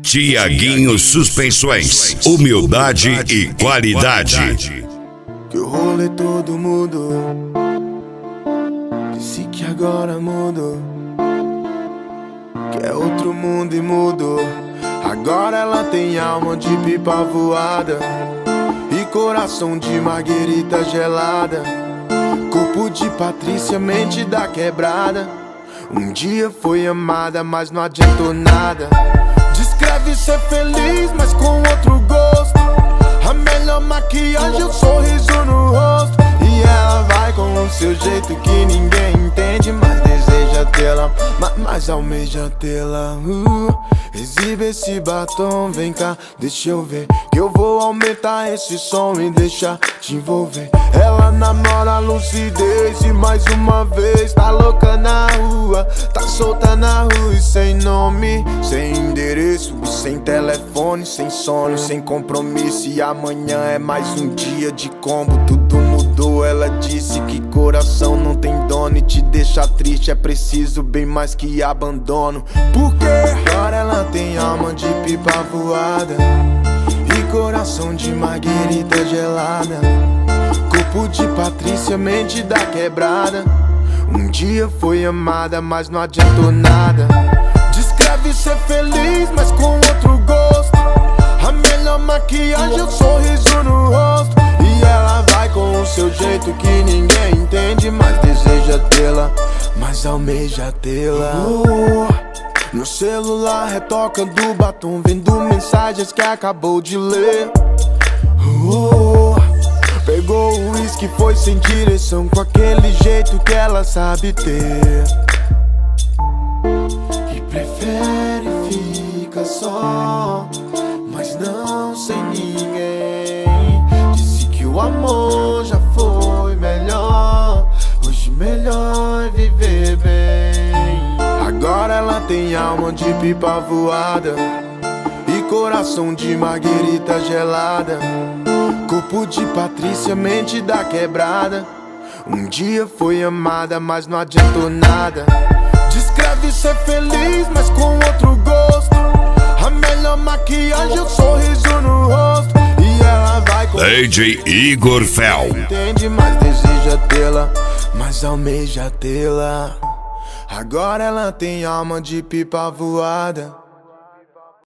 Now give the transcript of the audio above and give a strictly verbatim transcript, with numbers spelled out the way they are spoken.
Tiaguinho Suspensões, humildade e qualidade. Que o rolê todo mudou, disse que agora mudou, que é outro mundo e mudou. Agora ela tem alma de pipa voada e coração de marguerita gelada, corpo de Patrícia, mente da quebrada. Um dia foi amada, mas não adiantou nada. Descreve ser feliz, mas com outro gosto. A melhor maquiagem é o sorriso no rosto. E ela vai com o seu jeito que ninguém entende, mas deseja tê-la, mas, mas almeja tê-la. uh, Exibe esse batom, vem cá, deixa eu ver, que eu vou aumentar esse som e deixar te envolver. Ela namora a lucidez e mais uma vez tá louca na rua, tá solta na rua e sem nome, sem endereço, sem telefone, sem sono, sem compromisso. E amanhã é mais um dia de combo, tudo mudou. Ela disse que coração não tem dono e te deixa triste é preciso bem mais que abandono. Porque agora ela tem alma de pipa voada e coração de marguerita gelada, corpo de Patrícia, mente da quebrada. Um dia foi amada, mas não adiantou nada. Descreve ser feliz, mas com outro gosto. A melhor maquiagem é o sorriso no rosto. E ela vai com o seu jeito que ninguém entende, mas deseja tê-la, mas almeja tê-la. uh, No celular retoca do batom, vendo mensagens que acabou de ler. uh, Pegou o uísque, foi sem direção, com aquele jeito que ela sabe ter. E prefere ficar só, mas não sem ninguém. Disse que o amor já foi melhor, hoje melhor é viver bem. Agora ela tem alma de pipa voada e coração de marguerita gelada, corpo de Patrícia, mente da quebrada. Um dia foi amada, mas não adiantou nada. Descreve ser feliz, mas com outro gosto. A melhor maquiagem é o sorriso no rosto. E ela vai com D J Igor Fel. Entende, mas deseja tê-la, mas almeja tê-la. Agora ela tem alma de pipa voada